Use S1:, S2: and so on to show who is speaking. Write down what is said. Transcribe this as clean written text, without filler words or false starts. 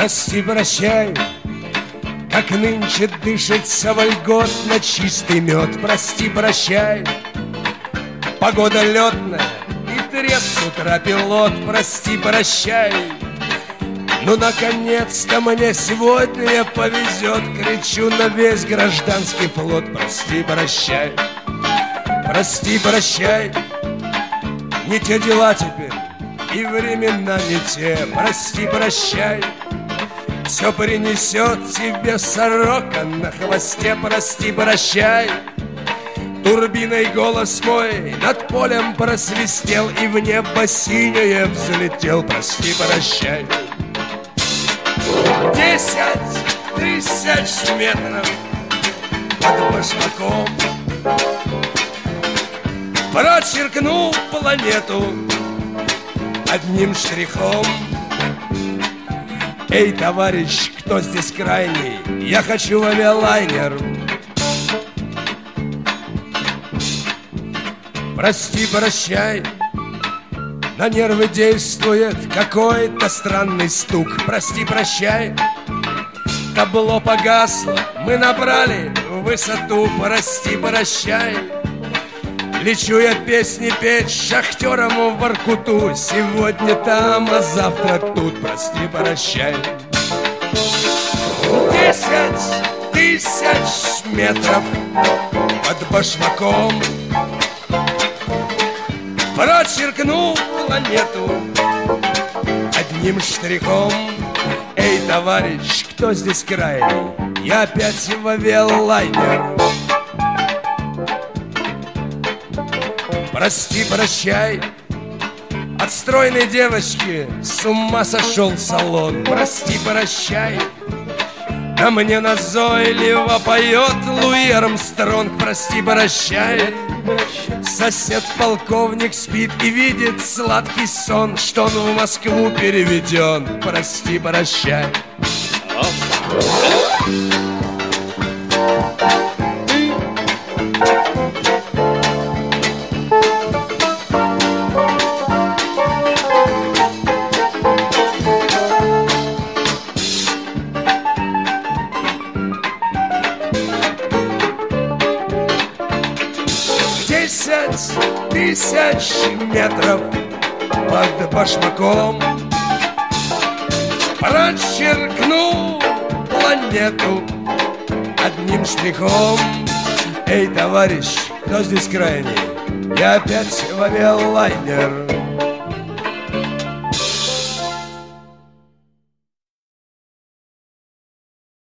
S1: Прости, прощай, как нынче дышится вольготно чистый мед. Прости, прощай, погода летная и треск с утра пилот. Прости, прощай, ну наконец-то мне сегодня повезет. Кричу на весь гражданский флот. Прости, прощай, прости, прощай, не те дела теперь и времена не те. Прости, прощай, все принесет тебе сорока на хвосте. Прости, прощай, турбиной голос мой над полем просвистел и в небо синее взлетел. Прости, прощай. 10 тысяч метров под башмаком прочеркнул планету одним штрихом. Эй, товарищ, кто здесь крайний? Я хочу в авиалайнер. Прости, прощай, на нервы действует какой-то странный стук. Прости, прощай, табло погасло, мы набрали высоту. Прости, прощай, лечу я песни петь шахтерам в Воркуту. Сегодня там, а завтра тут. Прости, прощай. 10 тысяч метров под башмаком прочеркнул планету одним штрихом. Эй, товарищ, кто здесь крайний? Я опять в авиалайнер. Прости, прощай, от стройной девочки с ума сошел салон. Прости, прощай, а мне назойливо поет Луи Армстронг. Прости, прощай, сосед-полковник спит и видит сладкий сон, что он в Москву переведен. Прости, прощай. 10 тысяч метров под башмаком прочеркнул планету одним штрихом. Эй, товарищ, кто здесь крайний? Я опять в авиалайнер.